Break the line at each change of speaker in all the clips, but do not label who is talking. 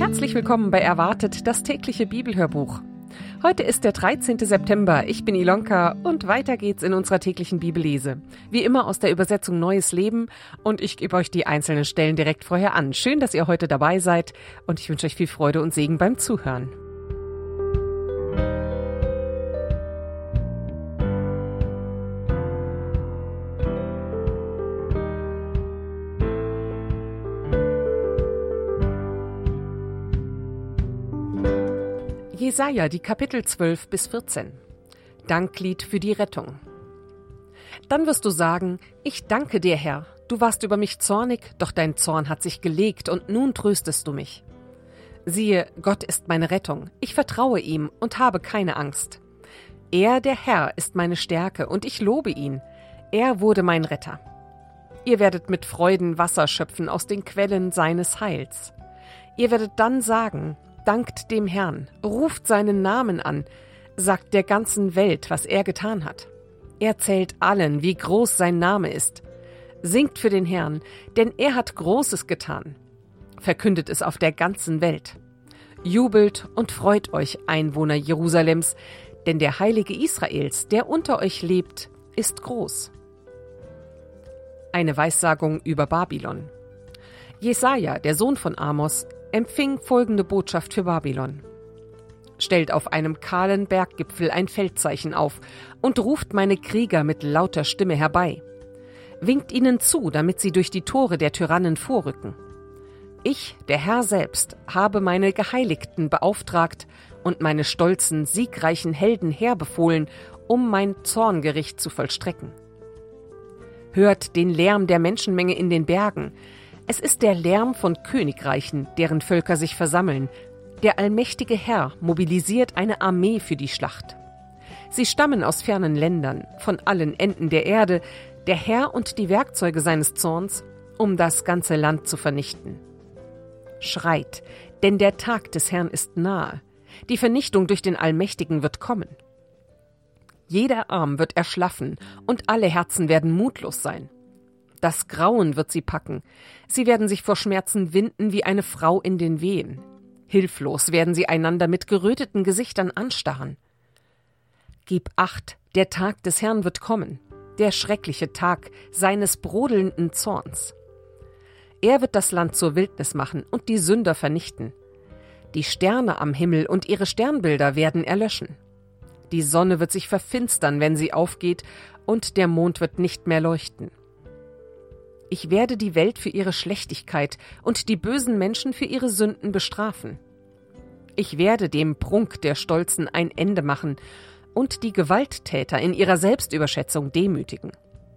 Herzlich willkommen bei Erwartet, das tägliche Bibelhörbuch. Heute ist der 13. September, ich bin Ilonka und weiter geht's in unserer täglichen Bibellese. Wie immer aus der Übersetzung Neues Leben und ich gebe euch die einzelnen Stellen direkt vorher an. Schön, dass ihr heute dabei seid und ich wünsche euch viel Freude und Segen beim Zuhören. Jesaja, die Kapitel 12 bis 14. Danklied für die Rettung. Dann wirst du sagen, ich danke dir, Herr. Du warst über mich zornig, doch dein Zorn hat sich gelegt und nun tröstest du mich. Siehe, Gott ist meine Rettung. Ich vertraue ihm und habe keine Angst. Er, der Herr, ist meine Stärke und ich lobe ihn. Er wurde mein Retter. Ihr werdet mit Freuden Wasser schöpfen aus den Quellen seines Heils. Ihr werdet dann sagen, dankt dem Herrn, ruft seinen Namen an, sagt der ganzen Welt, was er getan hat. Erzählt allen, wie groß sein Name ist. Singt für den Herrn, denn er hat Großes getan. Verkündet es auf der ganzen Welt. Jubelt und freut euch, Einwohner Jerusalems, denn der Heilige Israels, der unter euch lebt, ist groß. Eine Weissagung über Babylon. Jesaja, der Sohn von Amos, empfing folgende Botschaft für Babylon. Stellt auf einem kahlen Berggipfel ein Feldzeichen auf und ruft meine Krieger mit lauter Stimme herbei. Winkt ihnen zu, damit sie durch die Tore der Tyrannen vorrücken. Ich, der Herr selbst, habe meine Geheiligten beauftragt und meine stolzen, siegreichen Helden herbefohlen, um mein Zorngericht zu vollstrecken. Hört den Lärm der Menschenmenge in den Bergen. Es ist der Lärm von Königreichen, deren Völker sich versammeln. Der allmächtige Herr mobilisiert eine Armee für die Schlacht. Sie stammen aus fernen Ländern, von allen Enden der Erde, der Herr und die Werkzeuge seines Zorns, um das ganze Land zu vernichten. Schreit, denn der Tag des Herrn ist nahe. Die Vernichtung durch den Allmächtigen wird kommen. Jeder Arm wird erschlaffen und alle Herzen werden mutlos sein. Das Grauen wird sie packen. Sie werden sich vor Schmerzen winden wie eine Frau in den Wehen. Hilflos werden sie einander mit geröteten Gesichtern anstarren. Gib Acht, der Tag des Herrn wird kommen, der schreckliche Tag seines brodelnden Zorns. Er wird das Land zur Wildnis machen und die Sünder vernichten. Die Sterne am Himmel und ihre Sternbilder werden erlöschen. Die Sonne wird sich verfinstern, wenn sie aufgeht, und der Mond wird nicht mehr leuchten. Ich werde die Welt für ihre Schlechtigkeit und die bösen Menschen für ihre Sünden bestrafen. Ich werde dem Prunk der Stolzen ein Ende machen und die Gewalttäter in ihrer Selbstüberschätzung demütigen.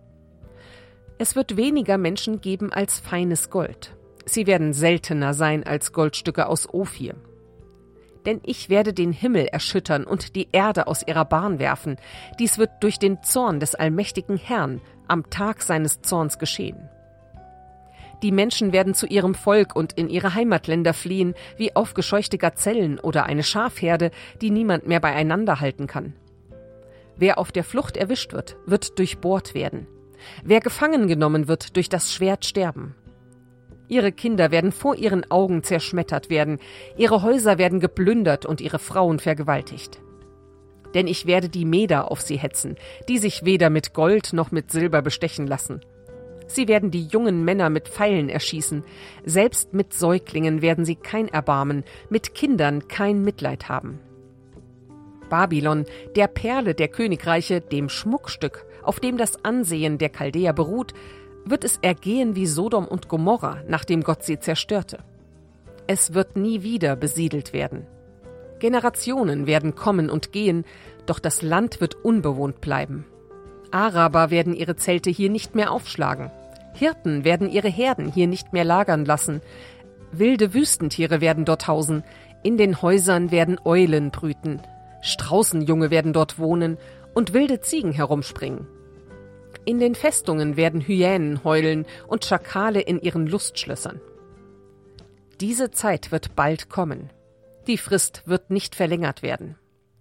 Es wird weniger Menschen geben als feines Gold. Sie werden seltener sein als Goldstücke aus Ophir. Denn ich werde den Himmel erschüttern und die Erde aus ihrer Bahn werfen. Dies wird durch den Zorn des allmächtigen Herrn am Tag seines Zorns geschehen. Die Menschen werden zu ihrem Volk und in ihre Heimatländer fliehen, wie aufgescheuchte Gazellen oder eine Schafherde, die niemand mehr beieinander halten kann. Wer auf der Flucht erwischt wird, wird durchbohrt werden. Wer gefangen genommen wird, durch das Schwert sterben. Ihre Kinder werden vor ihren Augen zerschmettert werden, ihre Häuser werden geplündert und ihre Frauen vergewaltigt. Denn ich werde die Meder auf sie hetzen, die sich weder mit Gold noch mit Silber bestechen lassen. Sie werden die jungen Männer mit Pfeilen erschießen, selbst mit Säuglingen werden sie kein Erbarmen, mit Kindern kein Mitleid haben. Babylon, der Perle der Königreiche, dem Schmuckstück, auf dem das Ansehen der Chaldäer beruht, wird es ergehen wie Sodom und Gomorra, nachdem Gott sie zerstörte. Es wird nie wieder besiedelt werden. Generationen werden kommen und gehen, doch das Land wird unbewohnt bleiben. Araber werden ihre Zelte hier nicht mehr aufschlagen. Hirten werden ihre Herden hier nicht mehr lagern lassen. Wilde Wüstentiere werden dort hausen. In den Häusern werden Eulen brüten. Straußenjunge werden dort wohnen und wilde Ziegen herumspringen. In den Festungen werden Hyänen heulen und Schakale in ihren Lustschlössern. Diese Zeit wird bald kommen. Die Frist wird nicht verlängert werden.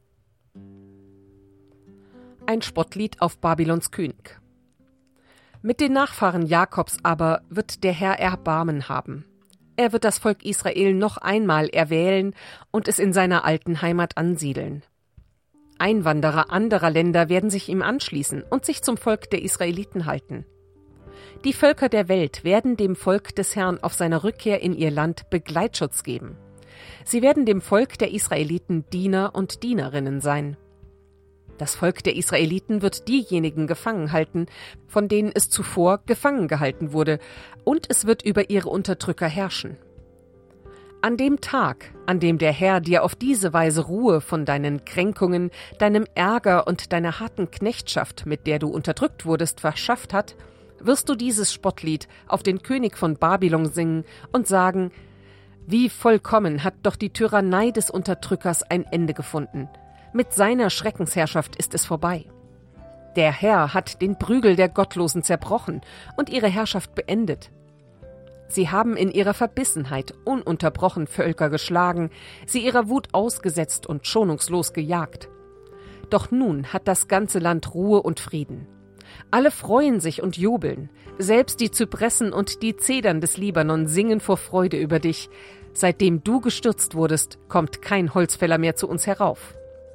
Ein Spottlied auf Babylons König. Mit den Nachfahren Jakobs aber wird der Herr Erbarmen haben. Er wird das Volk Israel noch einmal erwählen und es in seiner alten Heimat ansiedeln. Einwanderer anderer Länder werden sich ihm anschließen und sich zum Volk der Israeliten halten. Die Völker der Welt werden dem Volk des Herrn auf seiner Rückkehr in ihr Land Begleitschutz geben. Sie werden dem Volk der Israeliten Diener und Dienerinnen sein. Das Volk der Israeliten wird diejenigen gefangen halten, von denen es zuvor gefangen gehalten wurde, und es wird über ihre Unterdrücker herrschen. An dem Tag, an dem der Herr dir auf diese Weise Ruhe von deinen Kränkungen, deinem Ärger und deiner harten Knechtschaft, mit der du unterdrückt wurdest, verschafft hat, wirst du dieses Spottlied auf den König von Babylon singen und sagen: Wie vollkommen hat doch die Tyrannei des Unterdrückers ein Ende gefunden. Mit seiner Schreckensherrschaft ist es vorbei. Der Herr hat den Prügel der Gottlosen zerbrochen und ihre Herrschaft beendet. Sie haben in ihrer Verbissenheit ununterbrochen Völker geschlagen, sie ihrer Wut ausgesetzt und schonungslos gejagt. Doch nun hat das ganze Land Ruhe und Frieden. Alle freuen sich und jubeln, selbst die Zypressen und die Zedern des Libanon singen vor Freude über dich. Seitdem du gestürzt wurdest, kommt kein Holzfäller mehr zu uns herauf.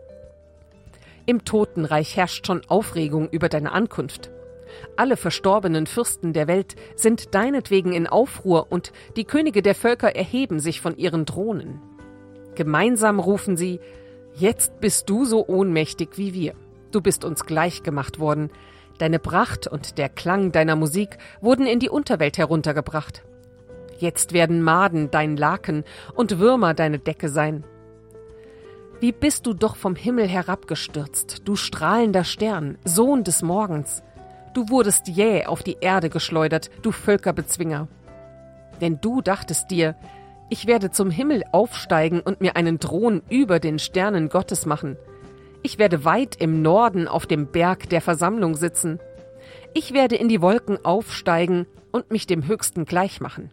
Im Totenreich herrscht schon Aufregung über deine Ankunft. Alle verstorbenen Fürsten der Welt sind deinetwegen in Aufruhr und die Könige der Völker erheben sich von ihren Thronen. Gemeinsam rufen sie: Jetzt bist du so ohnmächtig wie wir. Du bist uns gleichgemacht worden. Deine Pracht und der Klang deiner Musik wurden in die Unterwelt heruntergebracht. Jetzt werden Maden dein Laken und Würmer deine Decke sein. Wie bist du doch vom Himmel herabgestürzt, du strahlender Stern, Sohn des Morgens. Du wurdest jäh auf die Erde geschleudert, du Völkerbezwinger. Denn du dachtest dir: Ich werde zum Himmel aufsteigen und mir einen Thron über den Sternen Gottes machen. Ich werde weit im Norden auf dem Berg der Versammlung sitzen. Ich werde in die Wolken aufsteigen und mich dem Höchsten gleich machen.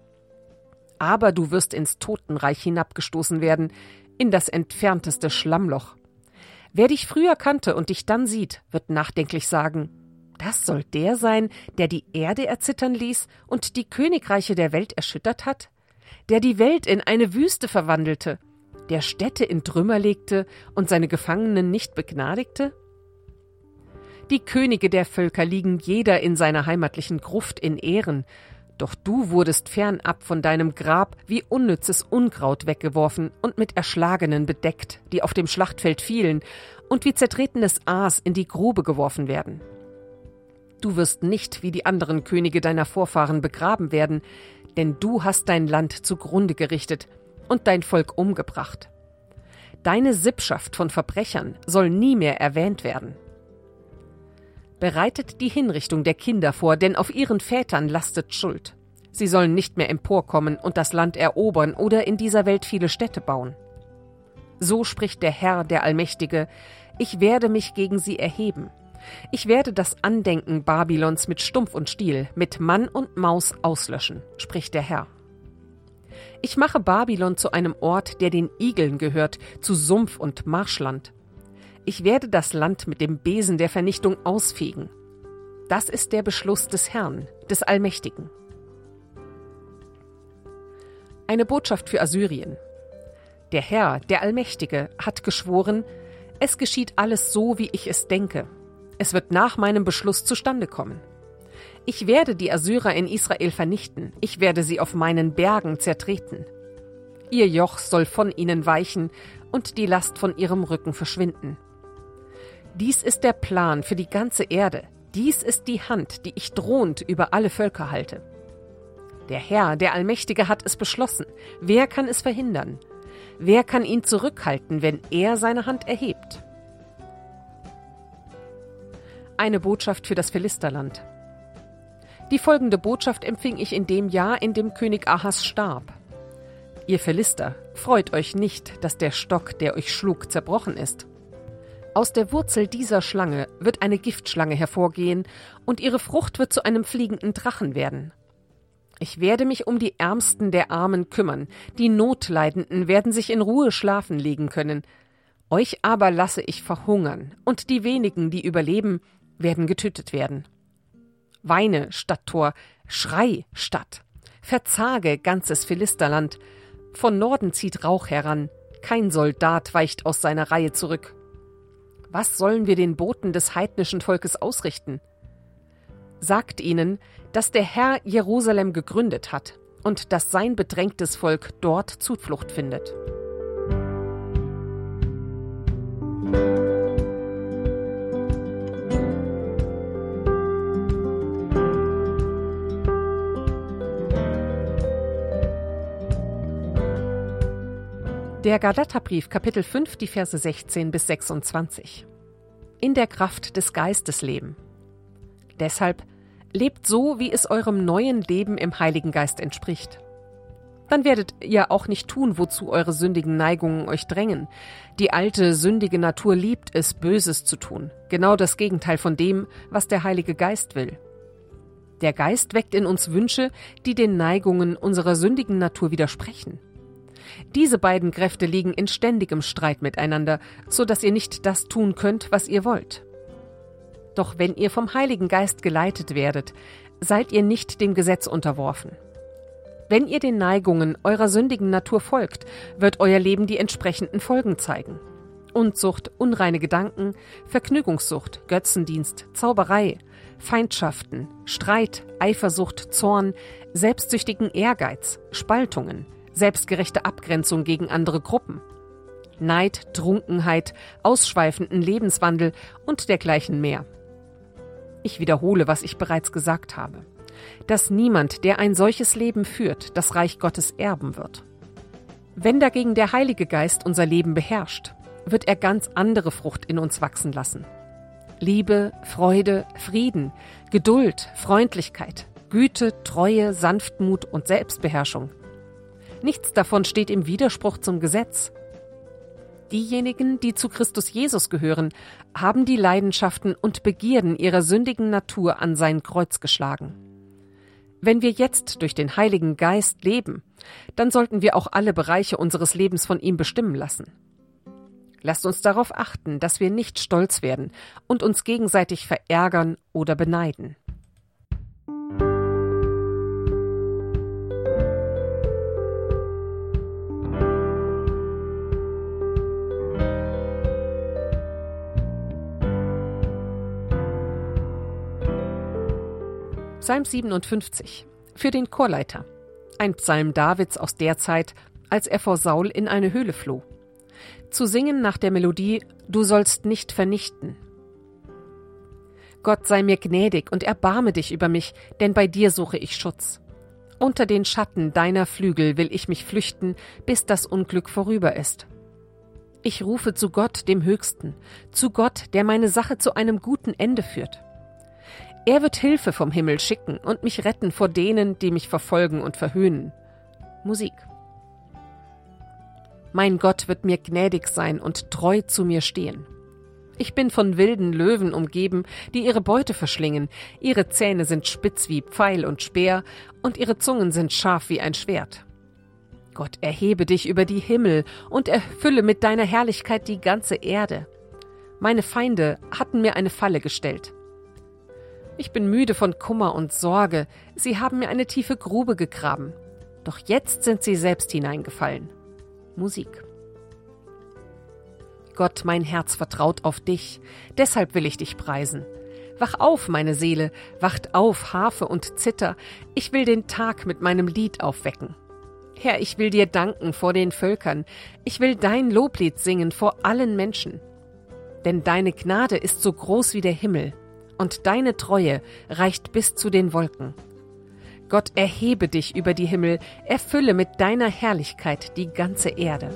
Aber du wirst ins Totenreich hinabgestoßen werden, in das entfernteste Schlammloch. Wer dich früher kannte und dich dann sieht, wird nachdenklich sagen: Das soll der sein, der die Erde erzittern ließ und die Königreiche der Welt erschüttert hat? Der die Welt in eine Wüste verwandelte? Der Städte in Trümmer legte und seine Gefangenen nicht begnadigte? Die Könige der Völker liegen jeder in seiner heimatlichen Gruft in Ehren, doch du wurdest fernab von deinem Grab wie unnützes Unkraut weggeworfen und mit Erschlagenen bedeckt, die auf dem Schlachtfeld fielen, und wie zertretenes Aas in die Grube geworfen werden. Du wirst nicht wie die anderen Könige deiner Vorfahren begraben werden, denn du hast dein Land zugrunde gerichtet und dein Volk umgebracht. Deine Sippschaft von Verbrechern soll nie mehr erwähnt werden. Bereitet die Hinrichtung der Kinder vor, denn auf ihren Vätern lastet Schuld. Sie sollen nicht mehr emporkommen und das Land erobern oder in dieser Welt viele Städte bauen. So spricht der Herr, der Allmächtige: Ich werde mich gegen sie erheben. Ich werde das Andenken Babylons mit Stumpf und Stiel, mit Mann und Maus auslöschen, spricht der Herr. Ich mache Babylon zu einem Ort, der den Igeln gehört, zu Sumpf und Marschland. Ich werde das Land mit dem Besen der Vernichtung ausfegen. Das ist der Beschluss des Herrn, des Allmächtigen. Eine Botschaft für Assyrien. Der Herr, der Allmächtige, hat geschworen: Es geschieht alles so, wie ich es denke. Es wird nach meinem Beschluss zustande kommen. Ich werde die Assyrer in Israel vernichten. Ich werde sie auf meinen Bergen zertreten. Ihr Joch soll von ihnen weichen und die Last von ihrem Rücken verschwinden. Dies ist der Plan für die ganze Erde. Dies ist die Hand, die ich drohend über alle Völker halte. Der Herr, der Allmächtige, hat es beschlossen. Wer kann es verhindern? Wer kann ihn zurückhalten, wenn er seine Hand erhebt? Eine Botschaft für das Philisterland. Die folgende Botschaft empfing ich in dem Jahr, in dem König Ahas starb. Ihr Philister, freut euch nicht, dass der Stock, der euch schlug, zerbrochen ist. Aus der Wurzel dieser Schlange wird eine Giftschlange hervorgehen, und ihre Frucht wird zu einem fliegenden Drachen werden. Ich werde mich um die Ärmsten der Armen kümmern, die Notleidenden werden sich in Ruhe schlafen legen können. Euch aber lasse ich verhungern, und die wenigen, die überleben, werden getötet werden. Weine, Stadttor, schrei, Stadt. Verzage, ganzes Philisterland. Von Norden zieht Rauch heran. Kein Soldat weicht aus seiner Reihe zurück. Was sollen wir den Boten des heidnischen Volkes ausrichten? Sagt ihnen, dass der Herr Jerusalem gegründet hat und dass sein bedrängtes Volk dort Zuflucht findet. Der Galaterbrief, Kapitel 5, die Verse 16 bis 26. In der Kraft des Geistes leben. Deshalb lebt so, wie es eurem neuen Leben im Heiligen Geist entspricht. Dann werdet ihr auch nicht tun, wozu eure sündigen Neigungen euch drängen. Die alte, sündige Natur liebt es, Böses zu tun. Genau das Gegenteil von dem, was der Heilige Geist will. Der Geist weckt in uns Wünsche, die den Neigungen unserer sündigen Natur widersprechen. Diese beiden Kräfte liegen in ständigem Streit miteinander, so dass ihr nicht das tun könnt, was ihr wollt. Doch wenn ihr vom Heiligen Geist geleitet werdet, seid ihr nicht dem Gesetz unterworfen. Wenn ihr den Neigungen eurer sündigen Natur folgt, wird euer Leben die entsprechenden Folgen zeigen. Unzucht, unreine Gedanken, Vergnügungssucht, Götzendienst, Zauberei, Feindschaften, Streit, Eifersucht, Zorn, selbstsüchtigen Ehrgeiz, Spaltungen, selbstgerechte Abgrenzung gegen andere Gruppen, Neid, Trunkenheit, ausschweifenden Lebenswandel und dergleichen mehr. Ich wiederhole, was ich bereits gesagt habe, dass niemand, der ein solches Leben führt, das Reich Gottes erben wird. Wenn dagegen der Heilige Geist unser Leben beherrscht, wird er ganz andere Frucht in uns wachsen lassen. Liebe, Freude, Frieden, Geduld, Freundlichkeit, Güte, Treue, Sanftmut und Selbstbeherrschung. Nichts davon steht im Widerspruch zum Gesetz. Diejenigen, die zu Christus Jesus gehören, haben die Leidenschaften und Begierden ihrer sündigen Natur an sein Kreuz geschlagen. Wenn wir jetzt durch den Heiligen Geist leben, dann sollten wir auch alle Bereiche unseres Lebens von ihm bestimmen lassen. Lasst uns darauf achten, dass wir nicht stolz werden und uns gegenseitig verärgern oder beneiden. Psalm 57 für den Chorleiter. Ein Psalm Davids aus der Zeit, als er vor Saul in eine Höhle floh. Zu singen nach der Melodie »Du sollst nicht vernichten«. Gott sei mir gnädig und erbarme dich über mich, denn bei dir suche ich Schutz. Unter den Schatten deiner Flügel will ich mich flüchten, bis das Unglück vorüber ist. Ich rufe zu Gott, dem Höchsten, zu Gott, der meine Sache zu einem guten Ende führt. Er wird Hilfe vom Himmel schicken und mich retten vor denen, die mich verfolgen und verhöhnen. Musik. Mein Gott wird mir gnädig sein und treu zu mir stehen. Ich bin von wilden Löwen umgeben, die ihre Beute verschlingen. Ihre Zähne sind spitz wie Pfeil und Speer und ihre Zungen sind scharf wie ein Schwert. Gott, erhebe dich über die Himmel und erfülle mit deiner Herrlichkeit die ganze Erde. Meine Feinde hatten mir eine Falle gestellt. Ich bin müde von Kummer und Sorge, sie haben mir eine tiefe Grube gegraben. Doch jetzt sind sie selbst hineingefallen. Musik. Gott, mein Herz vertraut auf dich, deshalb will ich dich preisen. Wach auf, meine Seele, wacht auf, Harfe und Zither, ich will den Tag mit meinem Lied aufwecken. Herr, ich will dir danken vor den Völkern, ich will dein Loblied singen vor allen Menschen. Denn deine Gnade ist so groß wie der Himmel, und deine Treue reicht bis zu den Wolken. Gott, erhebe dich über die Himmel, erfülle mit deiner Herrlichkeit die ganze Erde.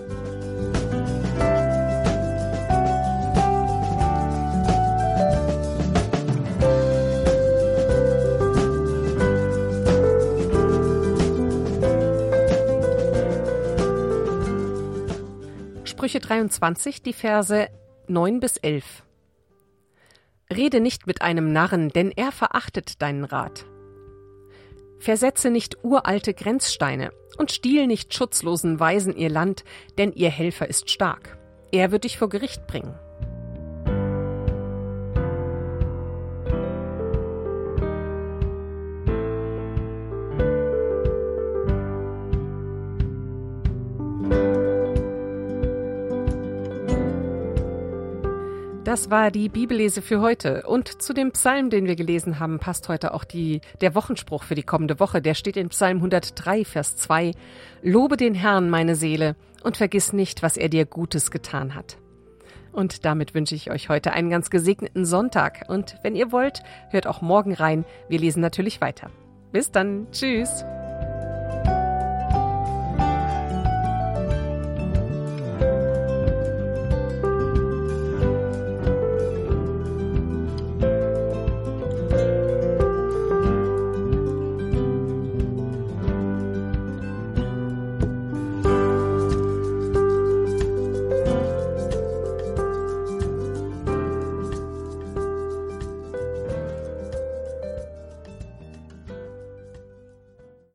Sprüche 23, die Verse 9 bis 11. Rede nicht mit einem Narren, denn er verachtet deinen Rat. Versetze nicht uralte Grenzsteine und stiehl nicht schutzlosen Waisen ihr Land, denn ihr Helfer ist stark. Er wird dich vor Gericht bringen. Das war die Bibellese für heute. Und zu dem Psalm, den wir gelesen haben, passt heute auch der Wochenspruch für die kommende Woche. Der steht in Psalm 103, Vers 2. Lobe den Herrn, meine Seele, und vergiss nicht, was er dir Gutes getan hat. Und damit wünsche ich euch heute einen ganz gesegneten Sonntag. Und wenn ihr wollt, hört auch morgen rein. Wir lesen natürlich weiter. Bis dann. Tschüss.